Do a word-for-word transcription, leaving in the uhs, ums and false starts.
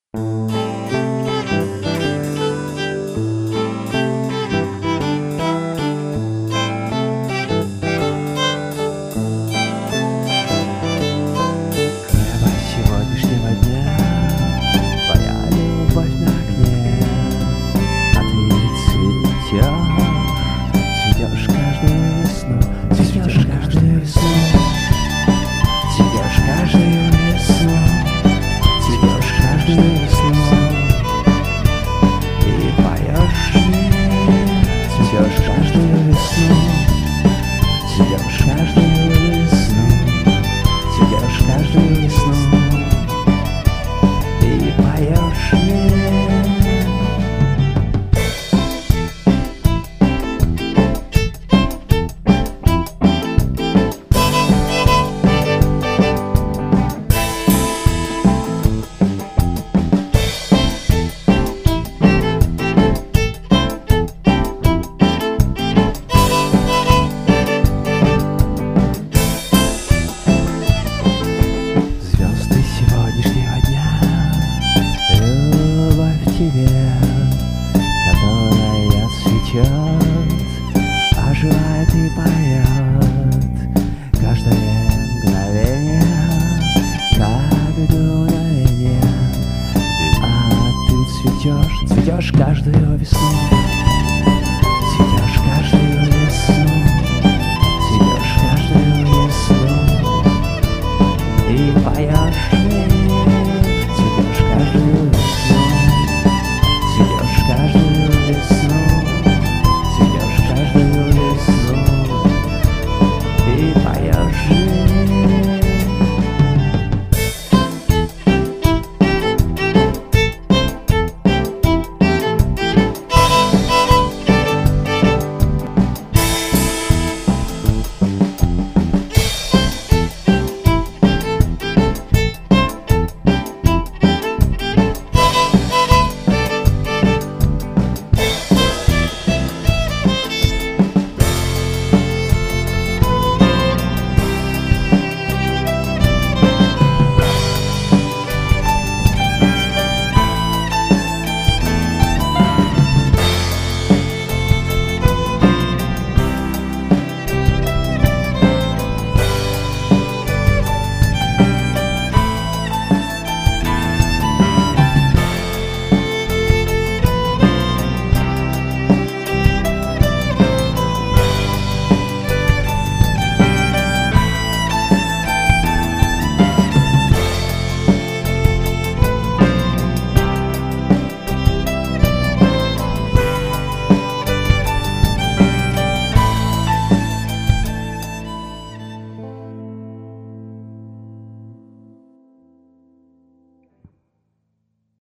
сегодняшнего дня твоя любовь на окне, а ты цветешь, цветешь каждую весну, цветешь каждую весну, цветешь каждую весну, цветешь каждую весну и поешь мне, цветешь каждую весну, цветешь каждую весну, цветешь каждую весну и поешь мне. Которая цветет, оживает и поет каждое мгновение, как дуновение. А ты цветешь, цветешь каждую весну.